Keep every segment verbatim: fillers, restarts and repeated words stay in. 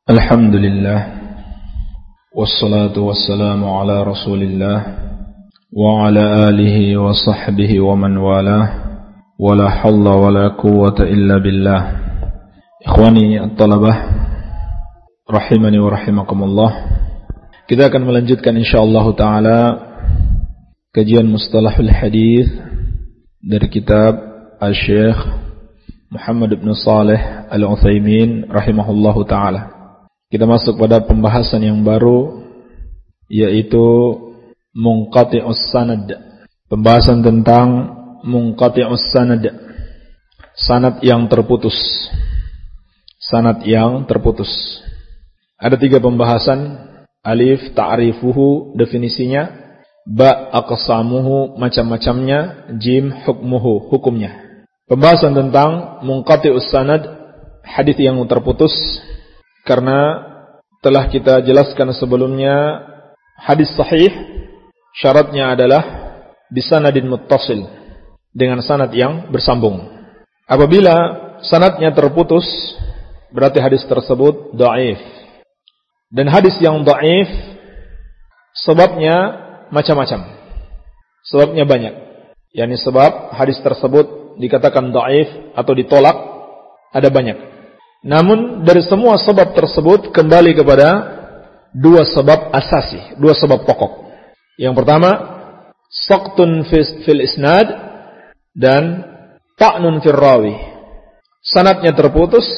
Alhamdulillah wassalatu wassalamu ala Rasulillah wa ala alihi wa sahbihi wa man walah wa la hawla wa la quwwata illa billah. Ikhwani at-talabah rahimani wa rahimakumullah. Kita akan melanjutkan insyaallah taala kajian mustalahul hadis dari kitab Al-Syekh Muhammad ibn Salih Al-Utsaimin rahimahullahu taala. Kita masuk pada pembahasan yang baru, yaitu munqati'us sanad. Pembahasan tentang munqati'us sanad, sanad yang terputus. Sanad yang terputus. Ada tiga pembahasan. Alif, ta'rifuhu, definisinya. Ba, aqsamuhu, macam-macamnya. Jim, hukmuhu, hukumnya. Pembahasan tentang munqati'us sanad, hadis yang terputus. Karena telah kita jelaskan sebelumnya, hadis sahih syaratnya adalah bisanadin muttasil, dengan sanad yang bersambung. Apabila sanadnya terputus, berarti hadis tersebut dhaif. Dan hadis yang dhaif sebabnya macam-macam. Sebabnya banyak. yakni sebab hadis tersebut dikatakan dhaif atau ditolak ada banyak. Namun dari semua sebab tersebut kembali kepada dua sebab asasi, dua sebab pokok. Yang pertama, saqtun fil isnad dan ta'nun fil rawi. Sanadnya terputus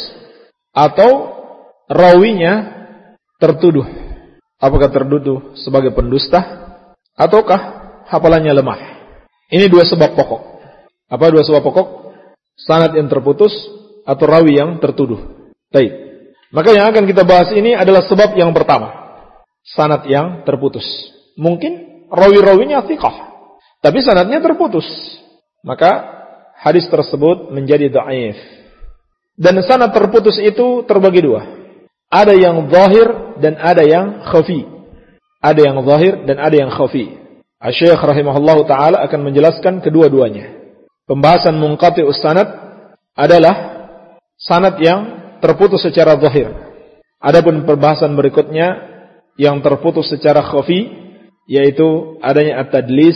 atau rawinya tertuduh. Apakah tertuduh sebagai pendusta ataukah hafalannya lemah? Ini dua sebab pokok. Apa dua sebab pokok? Sanad yang terputus atau rawi yang tertuduh. Baik. Maka yang akan kita bahas ini adalah sebab yang pertama. Sanad yang terputus. Mungkin rawi-rawinya thiqah, tapi sanadnya terputus. Maka hadis tersebut menjadi dhaif. Dan sanad terputus itu terbagi dua. Ada yang zahir dan ada yang khafi. Ada yang zahir dan ada yang khafi. Asy-Syaikh rahimahullahu taala akan menjelaskan kedua-duanya. Pembahasan munqati'us sanad adalah sanad yang terputus secara zahir. Adapun pembahasan berikutnya yang terputus secara khafi, yaitu adanya at-tadlis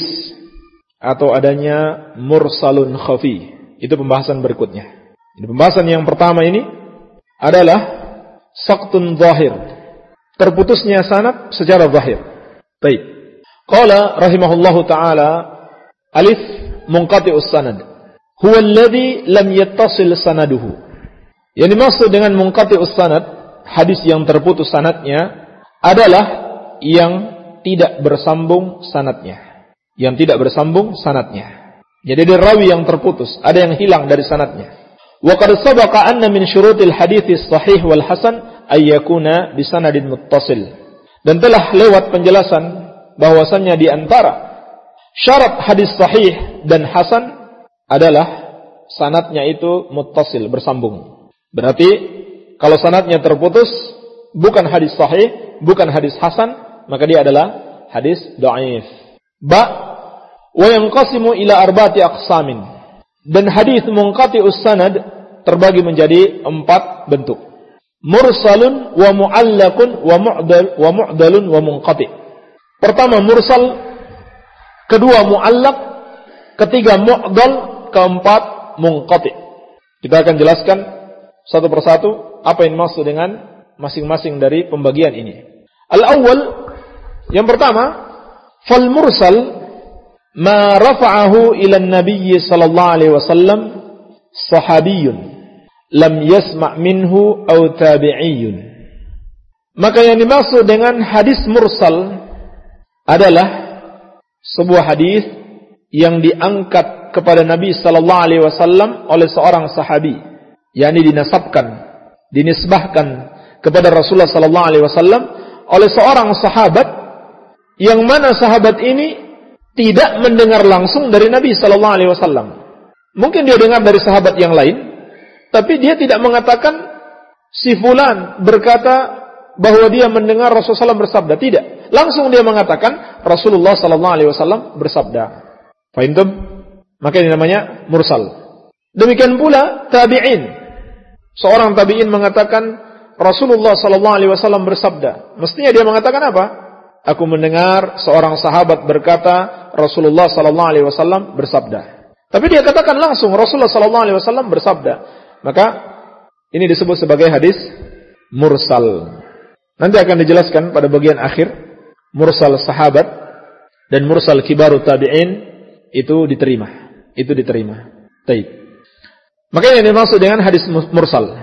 atau adanya mursalun khafi. Itu pembahasan berikutnya. Ini pembahasan yang pertama ini adalah saqtun zahir, terputusnya sanad secara zahir. Baik. Qala rahimahullahu taala, alif munqati'us sanad huwa alladhi lam yattasil sanaduhu. Yang dimaksud dengan munqati'us sanad, hadis yang terputus sanadnya adalah yang tidak bersambung sanadnya. Yang tidak bersambung sanadnya. Jadi dari rawi yang terputus, ada yang hilang dari sanadnya. Wa qad sabaqa anna min syurutil hadits sahih wal hasan ay yakuna bi sanadin muttasil. Dan telah lewat penjelasan bahwasannya di antara syarat hadis sahih dan hasan adalah sanadnya itu muttasil, bersambung. Berarti kalau sanadnya terputus, bukan hadis sahih, bukan hadis hasan, maka dia adalah hadis dhaif. Ba wa yanqasimu ila arba'ati aqsamin. Dan hadis munqati'us sanad terbagi menjadi empat bentuk. Mursalun wa mu'allaqun wa mu'dal wa mu'dalun wa munqati'. Pertama mursal, kedua mu'allaq, ketiga mu'dal, keempat munqati'. Kita akan jelaskan satu persatu apa yang dimaksud dengan masing-masing dari pembagian ini. Al-awwal, yang pertama, fal mursal ma rafa'ahu ila an-nabiy sallallahu alaihi wasallam sahabiyyun lam yasma' minhu aw tabi'iyyun. Maka yang dimaksud dengan hadis mursal adalah sebuah hadis yang diangkat kepada Nabi sallallahu alaihi wasallam oleh seorang sahabi, yakni dinasabkan, dinisbahkan kepada Rasulullah sallallahu alaihi wasallam oleh seorang sahabat yang mana sahabat ini tidak mendengar langsung dari Nabi sallallahu alaihi wasallam. Mungkin dia dengar dari sahabat yang lain, tapi dia tidak mengatakan si fulan berkata bahwa dia mendengar Rasulullah sallallahu alaihi wasallam bersabda, tidak. Langsung dia mengatakan Rasulullah sallallahu alaihi wasallam bersabda. Fahimtum? Maka ini namanya mursal. Demikian pula tabi'in. Seorang tabi'in mengatakan Rasulullah sallallahu alaihi wasallam bersabda. Mestinya dia mengatakan apa? Aku mendengar seorang sahabat berkata, Rasulullah sallallahu alaihi wasallam bersabda. Tapi dia katakan langsung Rasulullah sallallahu alaihi wasallam bersabda. Maka ini disebut sebagai hadis mursal. Nanti akan dijelaskan pada bagian akhir mursal sahabat dan mursal kibarut tabi'in itu diterima. Itu diterima. Baik. Maka ini dimaksud dengan hadis mursal.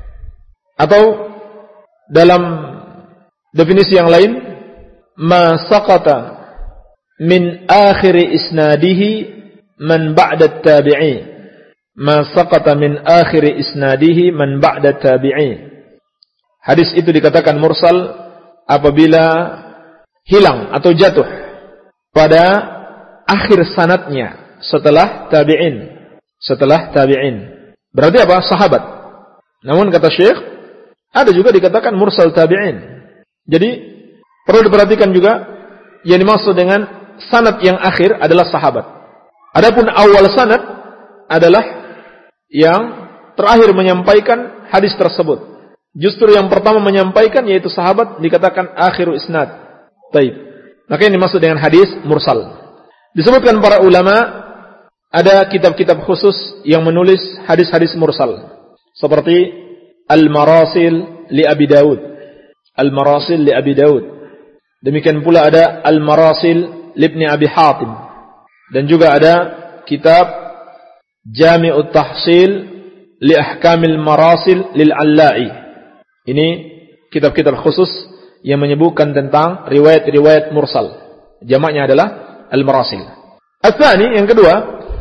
Atau dalam definisi yang lain, ma saqata min akhir isnadihi man ba'da tabi'i. Ma saqata min akhir isnadihi man ba'da tabi'i. Hadis itu dikatakan mursal apabila hilang atau jatuh pada akhir sanadnya setelah tabi'in. Setelah tabi'in. Berarti apa? Sahabat. Namun kata Syekh, ada juga dikatakan mursal tabi'in. Jadi perlu diperhatikan juga yang dimaksud dengan sanad yang akhir adalah sahabat. Adapun awal sanad adalah yang terakhir menyampaikan hadis tersebut. Justru yang pertama menyampaikan yaitu sahabat dikatakan akhiru isnad. Baik. Maka yang dimaksud dengan hadis mursal. Disebutkan para ulama ada kitab-kitab khusus yang menulis hadis-hadis mursal. Seperti Al-Marasil li Abi Daud. Al-Marasil li Abi Daud. Demikian pula ada Al-Marasil li Ibni Abi Hatim. Dan juga ada kitab Jami'ut Tahsil li Ahkamil Marasil lil Allai. Ini kitab-kitab khusus yang menyebutkan tentang riwayat-riwayat mursal. Jamaknya adalah Al-Marasil. Al-Thani, yang kedua,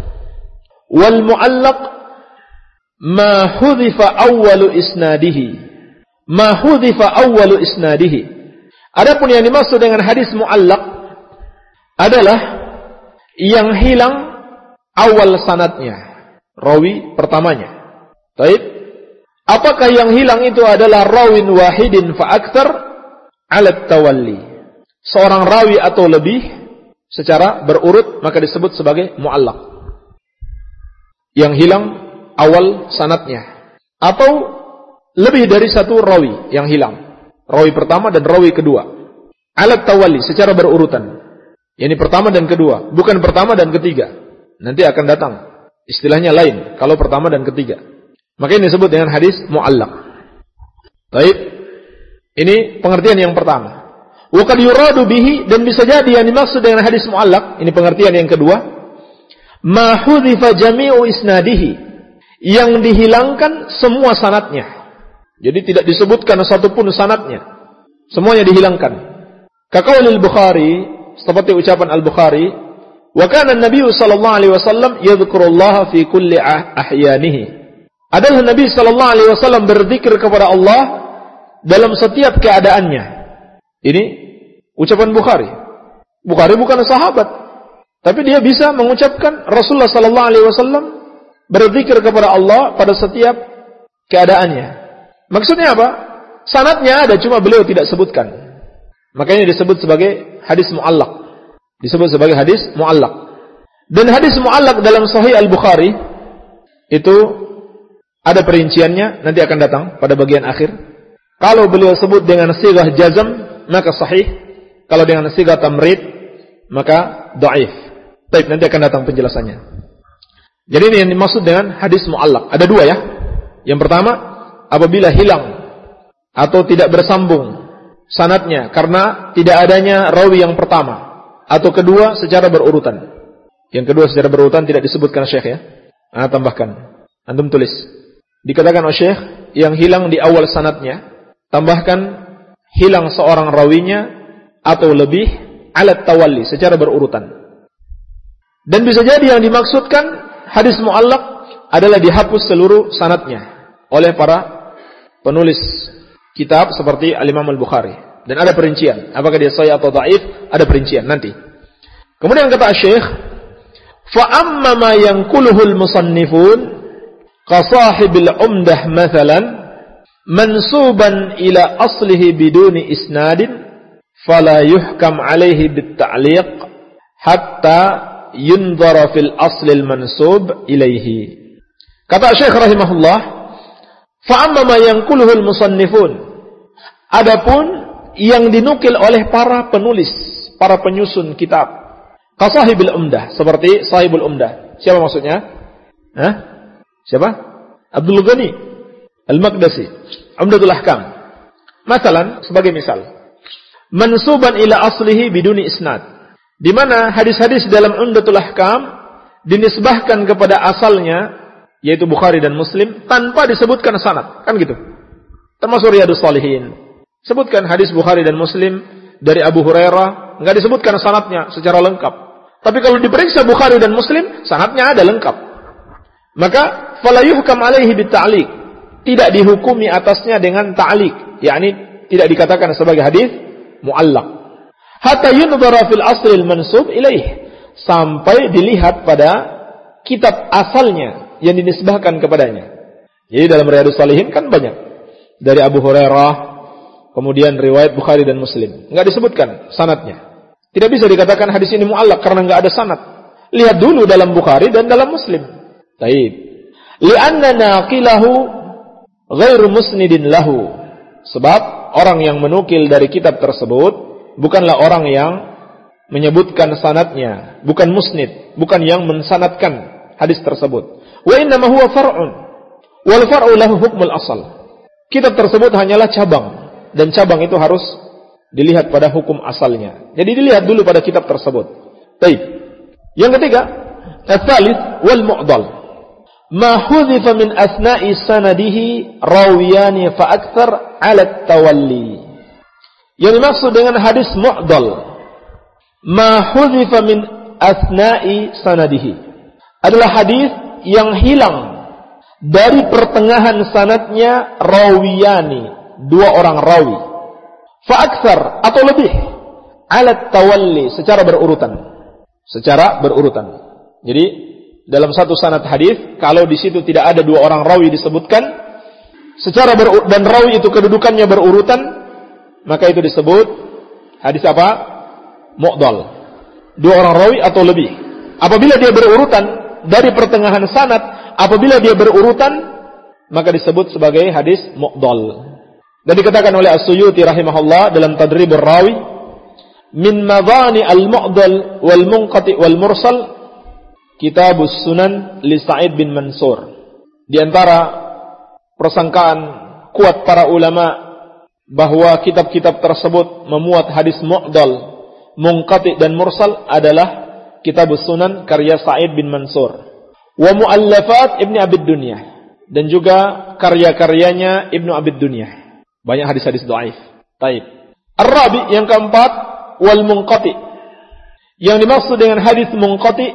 wal mu'allaq ma hudhifa awwalu isnadihi. Ma hudhifa awwalu isnadihi. Adapun yang dimaksud dengan hadis mu'allaq adalah yang hilang awal sanadnya, rawi pertamanya. Baik. Apakah yang hilang itu adalah rawin wahidin fa aktsar ala tawalli? Seorang rawi atau lebih secara berurut maka disebut sebagai mu'allaq. Yang hilang awal sanadnya atau lebih dari satu rawi yang hilang. Rawi pertama dan rawi kedua. Ala tawalli secara berurutan. Yang pertama dan kedua, bukan pertama dan ketiga. Nanti akan datang istilahnya lain kalau pertama dan ketiga. Maka ini disebut dengan hadis mu'allaq. Baik. Ini pengertian yang pertama. Wa qad yuradu bihi, dan bisa jadi yang dimaksud dengan hadis mu'allaq, ini pengertian yang kedua, ma hudhifa jami'u isnadihi, yang dihilangkan semua sanadnya. Jadi tidak disebutkan satupun sanadnya. Semuanya dihilangkan. Kaqaulil Bukhari, seperti ucapan Al-Bukhari, wa kana an-nabiy sallallahu alaihi wasallam yadhkurullaha fi kulli ahyanihi. Adalah Nabi sallallahu alaihi wasallam berzikir kepada Allah dalam setiap keadaannya. Ini ucapan Bukhari. Bukhari bukan sahabat, tapi dia bisa mengucapkan Rasulullah sallallahu alaihi wasallam berzikir kepada Allah pada setiap keadaannya. Maksudnya apa? Sanadnya ada, cuma beliau tidak sebutkan. Makanya disebut sebagai hadis mu'allaq. Disebut sebagai hadis mu'allaq. Dan hadis mu'allaq dalam Sahih Al-Bukhari itu ada perinciannya, nanti akan datang pada bagian akhir. Kalau beliau sebut dengan sighah jazm, maka sahih. Kalau dengan sighah tamrid, maka dhaif. Baik, nanti akan datang penjelasannya. Jadi ini yang dimaksud dengan hadis mu'allaq. Ada dua ya. Yang pertama, apabila hilang atau tidak bersambung sanadnya karena tidak adanya rawi yang pertama. Atau kedua, secara berurutan. Yang kedua secara berurutan tidak disebutkan Syekh ya. Nah, tambahkan. Antum tulis. Dikatakan oleh Syekh yang hilang di awal sanadnya, tambahkan hilang seorang rawinya atau lebih alat tawalli secara berurutan. Dan bisa jadi yang dimaksudkan hadis mu'allaq adalah dihapus seluruh sanadnya oleh para penulis kitab seperti Al-Imam Al-Bukhari. Dan ada perincian, apakah dia sahih atau dhaif, ada perincian nanti. Kemudian kata Syekh, fa amma ma yanquluhu al-musannifun كصاحب العمدة مثلا منسوبا إلى أصله بدون إسناد فلا يحكم عليه بالتعليق حتى ينظر في الأصل المنسوب إليه. Kata Syekh rahimahullah, Fa amma ma yanquluhul musannifun. Adapun yang dinukil oleh para penulis, para penyusun kitab. Kasahibil Umdah, seperti Sahibul Umdah. Siapa maksudnya? Hah? Siapa? Abdul Ghani Al-Maqdisi, Umdatul Ahkam. Masalan, sebagai misal, mansuban ila aslihi biduni isnad, di mana hadis-hadis dalam Umdatul Ahkam dinisbahkan kepada asalnya, yaitu Bukhari dan Muslim, tanpa disebutkan sanad, kan gitu. Termasuk Riyadhus Shalihin, sebutkan hadis Bukhari dan Muslim dari Abu Hurairah, enggak disebutkan sanadnya secara lengkap. Tapi kalau diperiksa Bukhari dan Muslim, sanadnya ada lengkap. Maka fala yuhkam alaihi bita'liq, tidak dihukumi atasnya dengan ta'liq, yakni tidak dikatakan sebagai hadis mu'allaq. Hatta yunzara fil asl al-mansub ilaih, sampai dilihat pada kitab asalnya yang dinisbahkan kepadanya. Jadi dalam Riyadhus Shalihin kan banyak dari Abu Hurairah, kemudian riwayat Bukhari dan Muslim, enggak disebutkan sanadnya. Tidak bisa dikatakan hadis ini mu'allaq karena enggak ada sanad. Lihat dulu dalam Bukhari dan dalam Muslim. Taib. Li'anna naqilahu ghairu musnidin lahu. Sebab orang yang menukil dari kitab tersebut bukanlah orang yang menyebutkan sanadnya, bukan musnid, bukan yang mensanadkan hadis tersebut. Wa inna ma huwa far'un wal far'u lahu hukmul asal. Kitab tersebut hanyalah cabang, dan cabang itu harus dilihat pada hukum asalnya. Jadi dilihat dulu pada kitab tersebut. Baik. Yang ketiga, ats-tsalits wal mu'dal. Ma hudhifa min asna'i sanadihi rawiyani fa aktsar 'ala at-tawalli. Yang dimaksud dengan hadis mu'dal, ma hudhifa min asna'i sanadihi, adalah hadis yang hilang dari pertengahan sanadnya rawiyani, dua orang rawi. Fa'aksar atau lebih, alat tawalli, secara berurutan, secara berurutan. Jadi dalam satu sanad hadis, kalau di situ tidak ada dua orang rawi disebutkan secara ber, dan rawi itu kedudukannya berurutan, maka itu disebut hadis apa? Mu'dal. Dua orang rawi atau lebih. Apabila dia berurutan dari pertengahan sanad, apabila dia berurutan, maka disebut sebagai hadis mu'dal. Dan dikatakan oleh As-Suyuti rahimahullah dalam Tadribur Rawi, min madhani al-mu'dal wal munqati wal mursal Kitabus Sunan li Sa'id bin Mansur. Di antara persangkaan kuat para ulama bahwa kitab-kitab tersebut memuat hadis mu'dal, munqati dan mursal adalah Kitabus Sunan karya Sa'id bin Mansur, wa mu'allafat Ibnu Abid Dunyah, dan juga karya-karyanya Ibnu Abid Dunyah. Banyak hadis-hadis dhaif. Taib. Ar-rabi, yang keempat, wal munqati. Yang dimaksud dengan hadis munqati,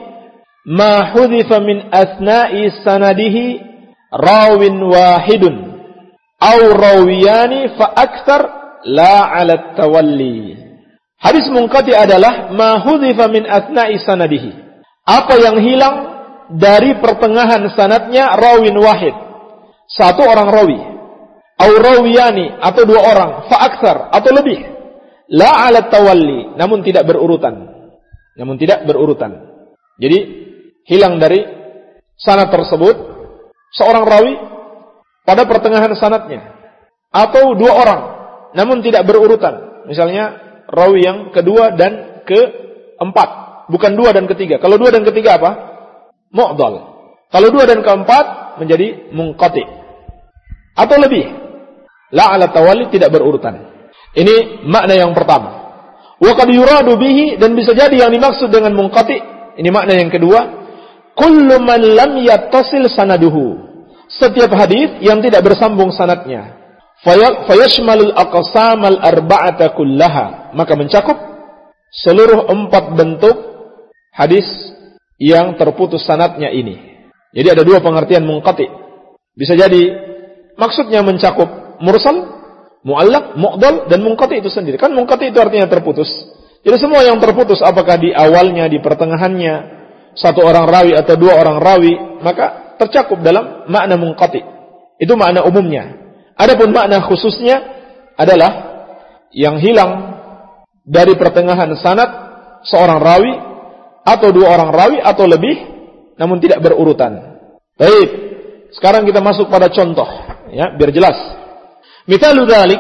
ma hudhifa min asna'i sanadihi rawin wahidun aw rawiyani fa aktsar la 'ala tawalli. Hadis munqati adalah ma hudhifa min asna'i sanadihi, apa yang hilang dari pertengahan sanadnya rawin wahid, satu orang rawi. Au rawiyani, atau dua orang, fa'aksar, atau lebih. La 'ala tawalli, namun tidak berurutan. Namun tidak berurutan. Jadi hilang dari sanad tersebut seorang rawi pada pertengahan sanadnya, atau dua orang, namun tidak berurutan. Misalnya rawi yang kedua dan keempat, bukan dua dan ketiga. Kalau dua dan ketiga apa? Mu'dal. Kalau dua dan keempat menjadi munqati. Atau lebih. La 'ala tawalli, tidak berurutan. Ini makna yang pertama. Wa qad yuradu bihi, dan bisa jadi yang dimaksud dengan munqati, ini makna yang kedua, kullu man lam yattasil sanaduhu, setiap hadis yang tidak bersambung sanadnya. Fayashmalul aqsamal arba'ata kullaha, maka mencakup seluruh empat bentuk hadis yang terputus sanadnya ini. Jadi ada dua pengertian munqati. Bisa jadi maksudnya mencakup mursal, mu'allaq, mu'dal, dan munqati itu sendiri. Kan munqati itu artinya terputus. Jadi semua yang terputus, apakah di awalnya, di pertengahannya, satu orang rawi atau dua orang rawi, maka tercakup dalam makna munqati. Itu makna umumnya. Adapun makna khususnya adalah yang hilang dari pertengahan sanad seorang rawi atau dua orang rawi atau lebih, namun tidak berurutan. Baik, sekarang kita masuk pada contoh. ya, biar jelas. Mithalu dzalik,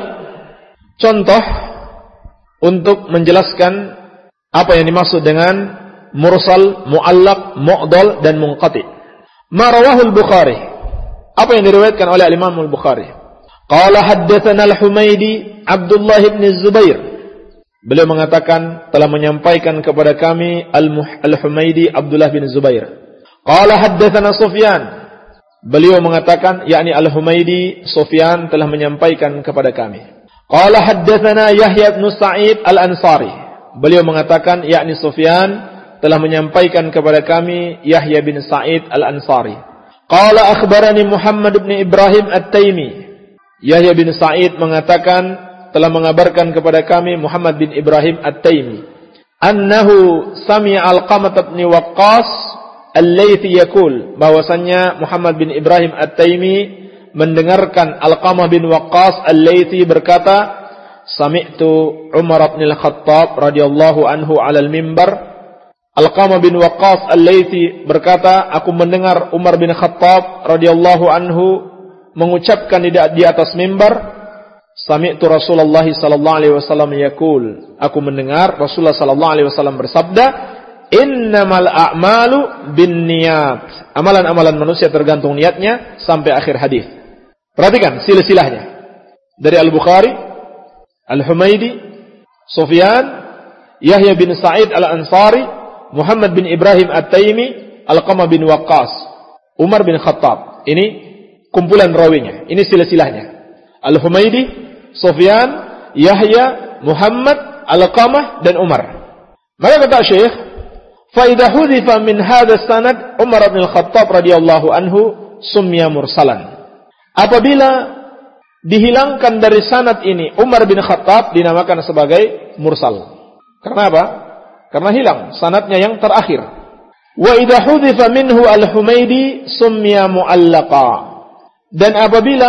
contoh untuk menjelaskan apa yang dimaksud dengan mursal, muallaq, mu'dal dan munqati. Ma rawahul Bukhari. Apa yang diriwayatkan oleh Imam Al-Bukhari? Qala haddatsana Al-Humaidi Abdullah bin Zubair. Beliau mengatakan telah menyampaikan kepada kami Al-Humaidi Abdullah bin Zubair. Qala haddatsana Sufyan. Beliau mengatakan yakni Al-Humaidi Sufyan telah menyampaikan kepada kami. Qala haddatsana Yahya bin Sa'id Al-Ansari. Beliau mengatakan yakni Sufyan telah menyampaikan kepada kami Yahya bin Sa'id Al-Ansari. Qala akhbarani Muhammad bin Ibrahim At-Taimi. Yahya bin Sa'id mengatakan telah mengabarkan kepada kami Muhammad bin Ibrahim At-Taimi annahu sami'a Alqamah bin Waqqas Al-Laythi yaqul, bahwasannya Muhammad bin Ibrahim At-Taimi mendengarkan Alqamah bin Waqqas Al-Laythi berkata, sami'tu Umar bin Al-Khattab radhiyallahu anhu 'alal mimbar. Alqamah bin Waqqas Al-Laythi berkata, aku mendengar Umar bin Khattab radhiyallahu anhu mengucapkan di, di atas mimbar, sami'tu Rasulullah sallallahu alaihi wasallam yaqul, aku mendengar Rasulullah sallallahu alaihi wasallam bersabda, innamal a'malu binniyat. Amalan-amalan manusia tergantung niatnya sampai akhir hadis. Perhatikan silsilahnya. Dari Al-Bukhari, Al-Humaidi, Sufyan, Yahya bin Sa'id Al-Ansari, Muhammad bin Ibrahim At-Taimi, Alqamah bin Waqqas, Umar bin Khattab. Ini kumpulan rawinya. Ini silsilahnya. Al-Humaidi, Sufyan, Yahya, Muhammad, Alqamah dan Umar. Maka kata Syekh, fa idza hudhifa min hadha sanad Umar bin Khattab radhiyallahu anhu summiya mursalan. Apabila dihilangkan dari sanad ini Umar bin Khattab dinamakan sebagai mursal. Karena apa? Karena hilang sanadnya yang terakhir. Wa idza hudhifa minhu Al-Humaidi summiya mu'allaqa. Dan apabila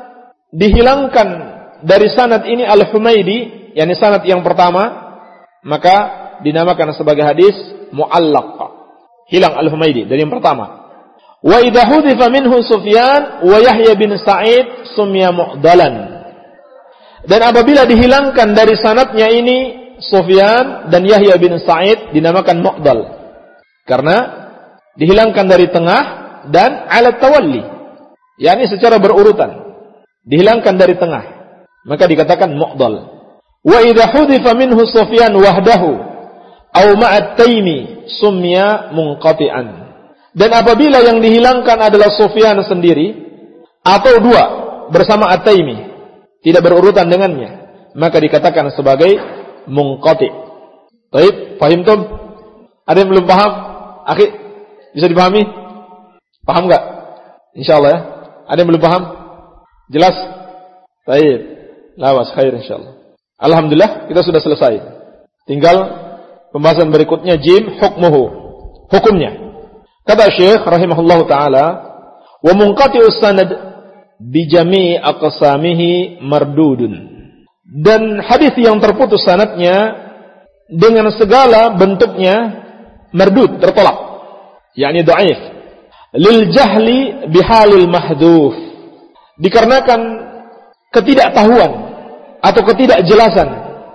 dihilangkan dari sanad ini Al-Humaidi, yakni sanad yang pertama, maka dinamakan sebagai hadis mu'allaq. Hilang Al-Humaidi dari yang pertama. Wa idza hudhifa minhu Sufyan wa Yahya bin Sa'id summiya mu'dalan. Dan apabila dihilangkan dari sanadnya ini Sufyan dan Yahya bin Sa'id dinamakan mu'dal. Karena dihilangkan dari tengah dan ala tawalli. yakni secara berurutan. Dihilangkan dari tengah. Maka dikatakan mu'dal. Wa idza hudhifa minhu Sufyan wahdahu aw ma'at Taimi summiya munqati'an. Dan apabila yang dihilangkan adalah Sufyan sendiri atau dua bersama At-Taimi, tidak berurutan dengannya, maka dikatakan sebagai munqati. Baik, paham tum? Ada yang belum paham? Akhi, bisa dipahami? Paham enggak? Insyaallah ya. Ada yang belum paham? Jelas? Baik. Lawas khair insyaallah. Alhamdulillah kita sudah selesai. Tinggal pembahasan berikutnya jim hukmuhu. Hukumnya. Kata Syekh rahimahullahu taala, wa munqati'us sanad bi jami'i aqsamihi mardudun. Dan hadis yang terputus sanadnya dengan segala bentuknya mardud, tertolak. Yakni dhaif. Lil jahli bihalil mahdhuf. Dikarenakan ketidaktahuan atau ketidakjelasan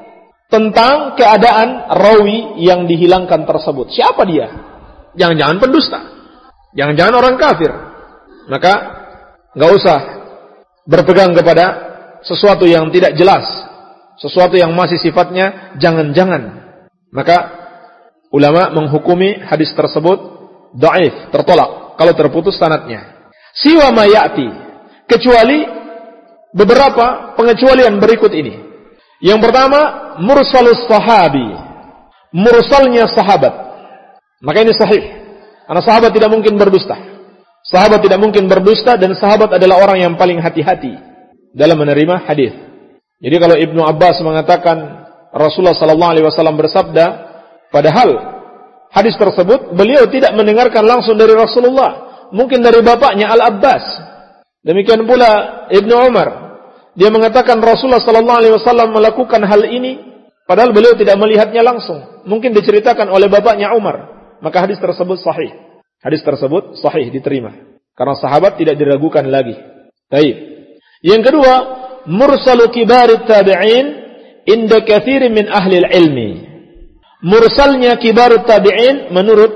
tentang keadaan rawi yang dihilangkan tersebut. Siapa dia? Jangan-jangan pendusta, jangan-jangan orang kafir. Maka enggak usah berpegang kepada sesuatu yang tidak jelas, sesuatu yang masih sifatnya jangan-jangan. Maka ulama menghukumi hadis tersebut dhaif, tertolak kalau terputus sanadnya. Siwa ma ya'ti, kecuali beberapa pengecualian berikut ini. Yang pertama, mursalus sahabi, mursalnya sahabat. Maka ini sahih. Karena sahabat tidak mungkin berdusta. Sahabat tidak mungkin berdusta dan sahabat adalah orang yang paling hati-hati dalam menerima hadis. Jadi kalau Ibnu Abbas mengatakan Rasulullah sallallahu alaihi wasallam bersabda, padahal hadis tersebut beliau tidak mendengarkan langsung dari Rasulullah, mungkin dari bapaknya Al-Abbas. Demikian pula Ibnu Umar, dia mengatakan Rasulullah sallallahu alaihi wasallam melakukan hal ini padahal beliau tidak melihatnya langsung, mungkin diceritakan oleh bapaknya Umar. Maka hadis tersebut sahih. Hadis tersebut sahih, diterima. Karena sahabat tidak diragukan lagi. Baik. Yang kedua, mursalu kibarit tabi'in inda katsirin min ahli ilmi. Mursalnya kibarut tabi'in menurut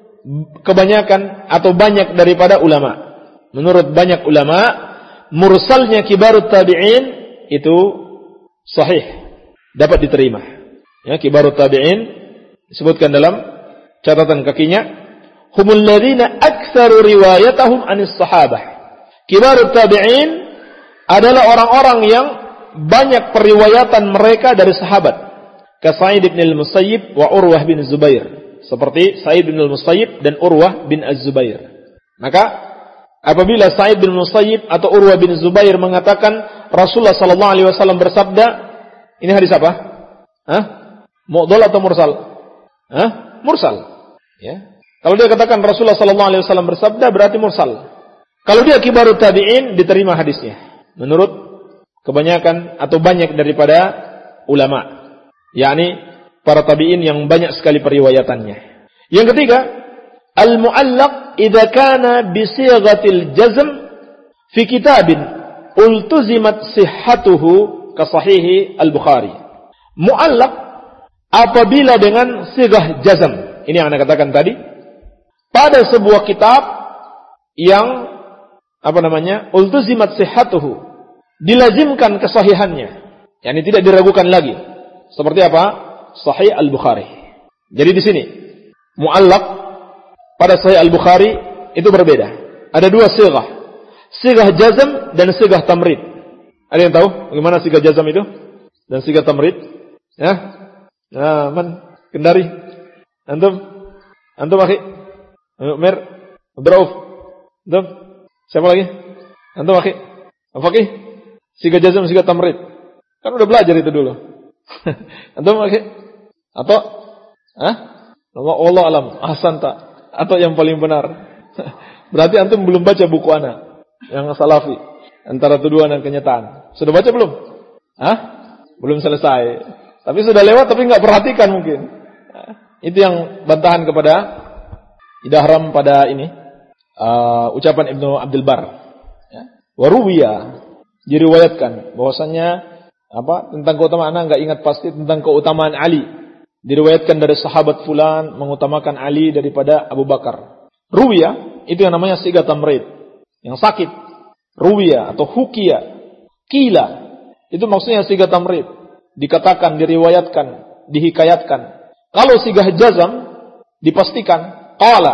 kebanyakan atau banyak daripada ulama. Menurut banyak ulama, mursalnya kibarut tabi'in itu sahih, dapat diterima. Ya, kibarut tabi'in disebutkan dalam catatan kakinya, humul ladzina aktsaru riwayatahum anis sahabah. Kibarut tabi'in adalah orang-orang yang banyak periwayatan mereka dari sahabat. Ka Sa'id bin al-Musayyib wa Urwah bin Zubair. Seperti Sa'id bin al-Musayyib dan Urwah bin Az-Zubair. Maka apabila Sa'id bin al-Musayyib atau Urwah bin Zubair mengatakan Rasulullah sallallahu alaihi wasallam bersabda, ini hadis apa? Hah? Mu'dhal atau mursal? Hah? Mursal. Ya. Kalau dia katakan Rasulullah sallallahu alaihi wasallam bersabda, berarti mursal. Kalau dia kibarut tabi'in, diterima hadisnya menurut kebanyakan atau banyak daripada ulama, yakni para tabi'in yang banyak sekali periwayatannya. Yang ketiga, al-mu'allaq idza kana bi sighatil jazm fi kitabin ultuzimat sihhatuhu ka sahih al-Bukhari. Mu'allaq apabila dengan sigah jazm, ini yang Anda katakan tadi, pada sebuah kitab yang apa namanya? Ultuzimat sihhatuhu, dilazimkan kesahihannya, yakni tidak diragukan lagi. Seperti apa? Sahih Al-Bukhari. Jadi di sini mu'allaq pada Sahih Al-Bukhari itu berbeda. Ada dua sigah. Sigah jazm dan sigah tamrid. Ada yang tahu bagaimana sigah jazm itu dan sigah tamrid? Ya? Nah, man Kendari. Antum? Antum akhi? Umar, Abdurrauf. Antum? Siapa lagi? Antum akhi? Fakih? Sigah jazm, sigah tamrid. Kan udah belajar itu dulu. Antum akhi? Atau ah? Allah alam, ahsanta. Atau yang paling benar. Berarti antum belum baca buku ana yang salafi, antara tuduhan dan kenyataan. Sudah baca belum? Hah? Belum selesai. Tapi sudah lewat tapi enggak perhatikan mungkin. Itu yang bantahan kepada idahram pada ini. Uh, ucapan Ibnu Abdul Bar. Ya. Waruwiya, diriwayatkan bahwasanya apa tentang keutamaan, ana enggak ingat pasti, tentang keutamaan Ali. Diriwayatkan dari sahabat fulan mengutamakan Ali daripada Abu Bakar. Ruwiya itu yang namanya sigah tamrid, yang sakit. Ruwiya atau hukiya, kila itu maksudnya sigah tamrid, dikatakan, diriwayatkan, dihikayatkan. Kalau sigah jazam dipastikan qala,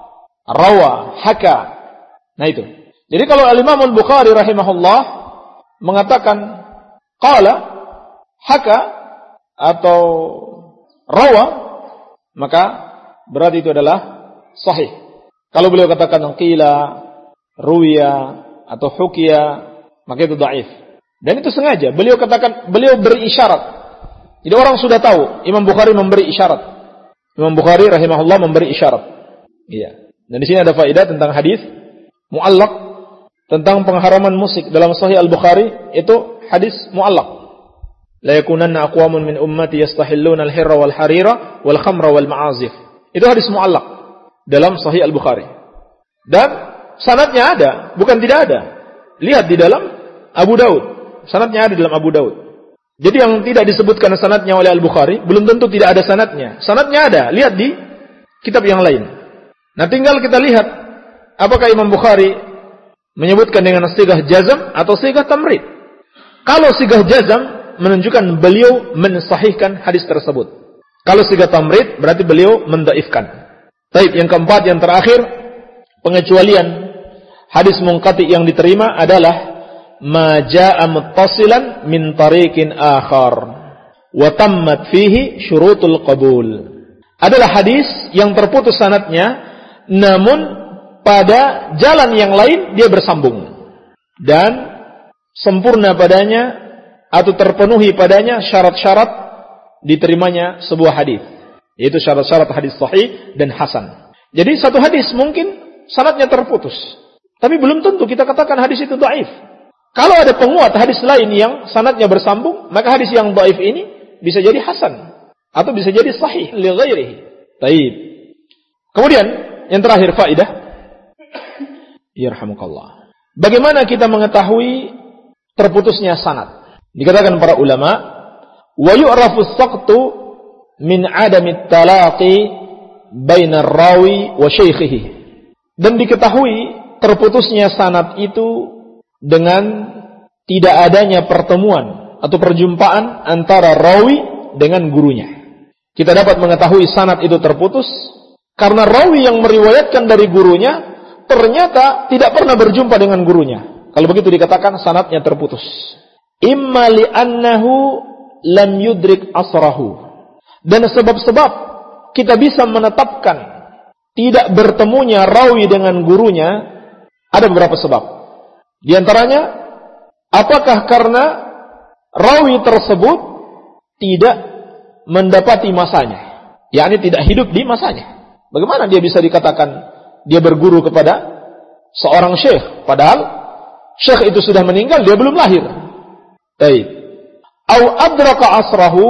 rawa, haka. Nah itu. Jadi kalau Al-Imam Al-Bukhari rahimahullah mengatakan qala, haka atau rawa, maka berarti itu adalah sahih. Kalau beliau katakan qila, ruwiya atau hukiya, maka itu dhaif. Dan itu sengaja beliau katakan, beliau beri isyarat. Jadi orang sudah tahu Imam Bukhari memberi isyarat. Imam Bukhari rahimahullah memberi isyarat. Iya. Dan di sini ada faedah tentang hadis mu'allaq, tentang pengharaman musik dalam Sahih Al-Bukhari, itu hadis mu'allaq. La yakunanna aqwamun min ummati yastahilluna al-hirra wal harira wal khamra wal ma'azif. Itu hadis mu'allaq dalam Sahih Al-Bukhari. Dan sanadnya ada, bukan tidak ada. Lihat di dalam Abu Daud. Sanadnya ada dalam Abu Daud. Jadi yang tidak disebutkan sanadnya oleh Al-Bukhari belum tentu tidak ada sanadnya. Sanadnya ada, lihat di kitab yang lain. Nah, tinggal kita lihat apakah Imam Bukhari menyebutkan dengan sigah jazm atau sigah tamrid. Kalau sigah jazm menunjukkan beliau mensahihkan hadis tersebut. Kalau sigah tamrid berarti beliau mendaifkan. Baik, yang keempat, yang terakhir, pengecualian hadis munqati yang diterima adalah ma jaa'a muttasilan min tariqin akhar wa tammat fihi syurutul qabul. Adalah hadis yang terputus sanadnya namun pada jalan yang lain dia bersambung dan sempurna padanya atau terpenuhi padanya syarat-syarat diterimanya sebuah hadis, yaitu syarat-syarat hadis sahih dan hasan. Jadi satu hadis mungkin sanadnya terputus, tapi belum tentu kita katakan hadis itu dhaif. Kalau ada penguat hadis lain yang sanadnya bersambung, maka hadis yang dhaif ini bisa jadi hasan atau bisa jadi sahih li ghairihi. Baik. Kemudian yang terakhir faedah, yarhamukallah. Bagaimana kita mengetahui terputusnya sanad. Dikatakan para ulama, wa yu'rafu as-saqtu min 'adami at-talaqi baina ar-rawi wa syaikhihi. Dan diketahui terputusnya sanad itu dengan tidak adanya pertemuan atau perjumpaan antara rawi dengan gurunya. Kita dapat mengetahui sanad itu terputus karena rawi yang meriwayatkan dari gurunya ternyata tidak pernah berjumpa dengan gurunya. Kalau begitu dikatakan sanadnya terputus. Imma li'annahu lam yudrik asrahu. Dan sebab-sebab kita bisa menetapkan tidak bertemunya rawi dengan gurunya ada beberapa sebab. Di antaranya, apakah karena rawi tersebut tidak mendapati masanya, yakni tidak hidup di masanya. Bagaimana dia bisa dikatakan dia berguru kepada seorang syekh, padahal syekh itu sudah meninggal, dia belum lahir. Baik. Au adraka asrahu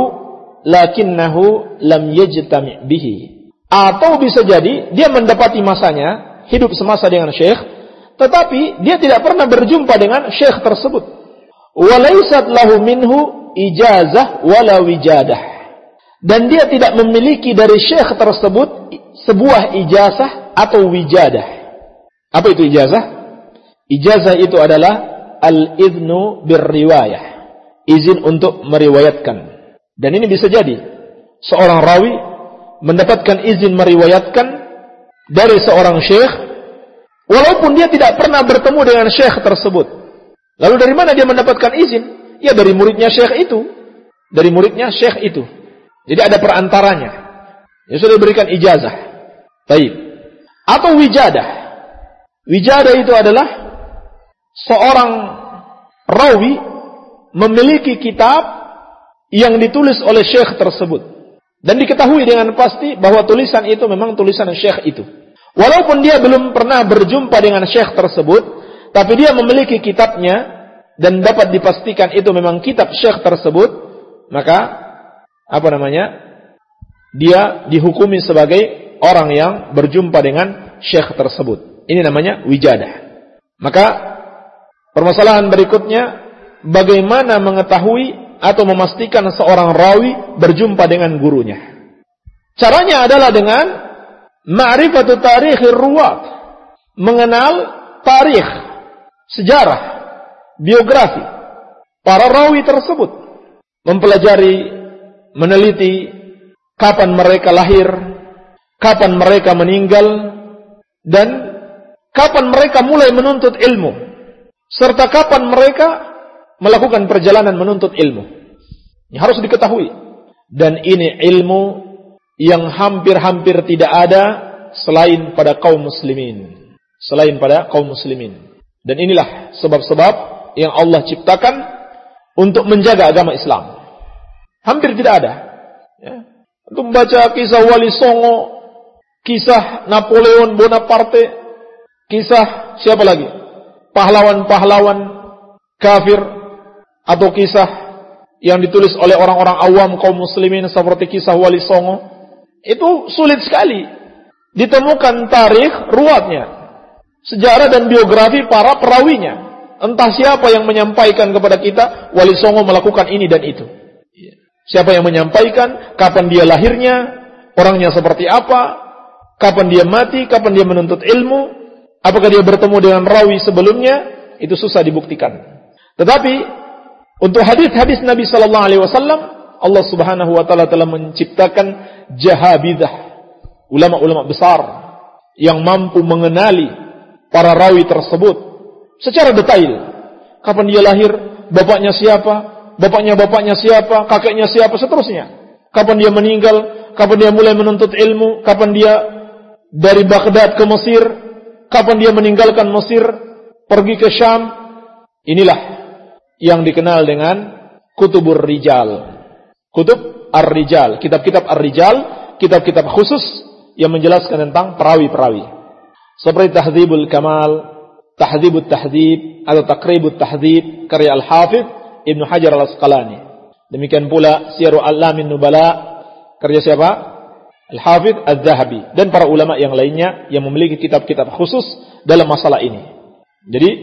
lakinnahu lam yajtami' bihi. Atau bisa jadi dia mendapati masanya, hidup semasa dengan syekh, tetapi dia tidak pernah berjumpa dengan syekh tersebut. Walaysat lahu minhu ijazah wala wijadah. Dan dia tidak memiliki dari syekh tersebut sebuah ijazah atau wijadah. Apa itu ijazah? Ijazah itu adalah al-idhnu birriwayah, izin untuk meriwayatkan. Dan ini bisa jadi seorang rawi mendapatkan izin meriwayatkan dari seorang syekh walaupun dia tidak pernah bertemu dengan syekh tersebut. Lalu dari mana dia mendapatkan izin? Ya dari muridnya syekh itu. Dari muridnya syekh itu. Jadi ada perantaranya. Ya sudah diberikan ijazah. Baik. Atau wijadah. Wijadah itu adalah seorang rawi memiliki kitab yang ditulis oleh syekh tersebut. Dan diketahui dengan pasti bahwa tulisan itu memang tulisan syekh itu. Walaupun dia belum pernah berjumpa dengan syekh tersebut, tapi dia memiliki kitabnya dan dapat dipastikan itu memang kitab syekh tersebut, maka apa namanya? Dia dihukumi sebagai orang yang berjumpa dengan syekh tersebut. Ini namanya wijadah. Maka permasalahan berikutnya, bagaimana mengetahui atau memastikan seorang rawi berjumpa dengan gurunya? Caranya adalah dengan ma'rifatu tarikhir ruwat, mengenal tarikh, sejarah, biografi para rawi tersebut, mempelajari, meneliti kapan mereka lahir, kapan mereka meninggal, dan kapan mereka mulai menuntut ilmu, serta kapan mereka melakukan perjalanan menuntut ilmu. Ini harus diketahui. Dan ini ilmu yang hampir-hampir tidak ada selain pada kaum muslimin. Selain pada kaum muslimin. Dan inilah sebab-sebab yang Allah ciptakan untuk menjaga agama Islam. Hampir tidak ada. Ya. Untuk membaca kisah Wali Songo, kisah Napoleon Bonaparte, kisah siapa lagi? Pahlawan-pahlawan kafir, atau kisah yang ditulis oleh orang-orang awam kaum muslimin seperti kisah Wali Songo, itu sulit sekali ditemukan tarikh ruwatnya, sejarah dan biografi para perawinya. Entah siapa yang menyampaikan kepada kita Wali Songo melakukan ini dan itu. Siapa yang menyampaikan, kapan dia lahirnya, orangnya seperti apa, kapan dia mati, kapan dia menuntut ilmu, apakah dia bertemu dengan rawi sebelumnya, itu susah dibuktikan. Tetapi untuk hadis-hadis Nabi sallallahu alaihi wasallam, Allah Subhanahu wa taala telah menciptakan jahabidah, ulama-ulama besar yang mampu mengenali para rawi tersebut secara detail. Kapan dia lahir, bapaknya siapa, bapaknya bapaknya siapa, kakeknya siapa, seterusnya. Kapan dia meninggal, kapan dia mulai menuntut ilmu, kapan dia dari Baghdad ke Mesir, kapan dia meninggalkan Mesir, pergi ke Syam. Inilah yang dikenal dengan kutubur rijal. Kutub ar-rijal, kitab-kitab ar-rijal, kitab-kitab khusus yang menjelaskan tentang perawi-perawi. Seperti Tahdzibul Kamal, Tahdzibut Tahdzib atau Taqribut Tahdzib karya Al-Hafidz Ibnu Hajar Al-Asqalani. Demikian pula Syiarul A'lamin Nubala karya siapa? Al-Hafidz Az-Zahabi dan para ulama yang lainnya yang memiliki kitab-kitab khusus dalam masalah ini. Jadi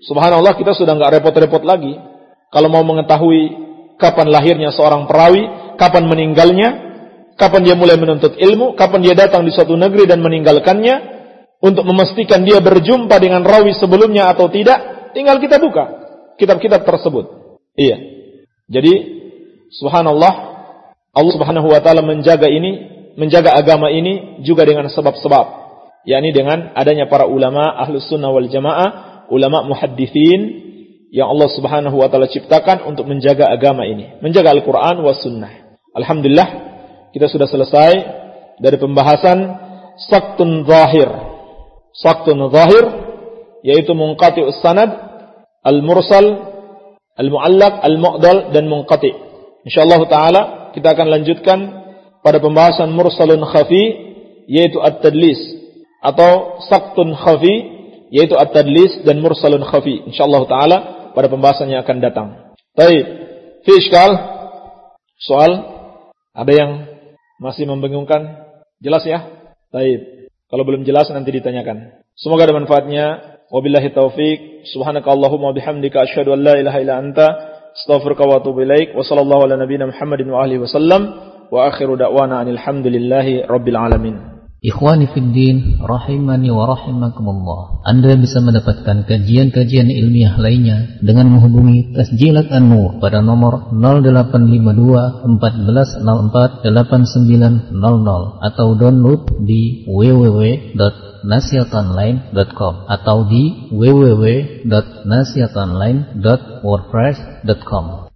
subhanallah kita sudah nggak repot-repot lagi. Kalau mau mengetahui kapan lahirnya seorang perawi, kapan meninggalnya, kapan dia mulai menuntut ilmu, kapan dia datang di suatu negeri dan meninggalkannya, untuk memastikan dia berjumpa dengan rawi sebelumnya atau tidak, tinggal kita buka kitab-kitab tersebut. Iya. Jadi, subhanallah, Allah Subhanahu wa taala menjaga ini, menjaga agama ini juga dengan sebab-sebab, yakni dengan adanya para ulama Ahlus Sunnah wal Jamaah, ulama muhadditsin yang Allah Subhanahu wa taala ciptakan untuk menjaga agama ini, menjaga Al-Qur'an was sunnah. Alhamdulillah, kita sudah selesai dari pembahasan saktun zahir. Saktun zahir yaitu munqati'us sanad, al-mursal, al-mu'allaq, al-mu'dal dan munqati'. Insyaallah taala kita akan lanjutkan pada pembahasan mursalun khafi yaitu at-tadlis, atau saktun khafi yaitu at-tadlis dan mursalun khafi. Insyaallah taala pada pembahasan yang akan datang. Baik. Fi iskal? Soal? Ada yang masih membingungkan? Jelas ya? Baik. Kalau belum jelas nanti ditanyakan. Semoga ada manfaatnya. Wabillahi taufik. Subhanakallahumma bihamdika asyhadu an la ilaha illa anta astaghfiruka wa atubu ilaik. Wa sallallahu ala nabiyyina Muhammadin wa alihi wasallam. Wa akhiru da'wana anil hamdulillahi rabbil alamin. Ikhwani fiddin, rahimani wa rahimakumullah. Anda bisa mendapatkan kajian-kajian ilmiah lainnya dengan menghubungi Tasjilat An-Nur pada nomor nol delapan lima dua empat nol nol empat delapan sembilan nol nol atau download di w w w dot nasihatonline dot com atau di w w w dot nasihatonline dot wordpress dot com.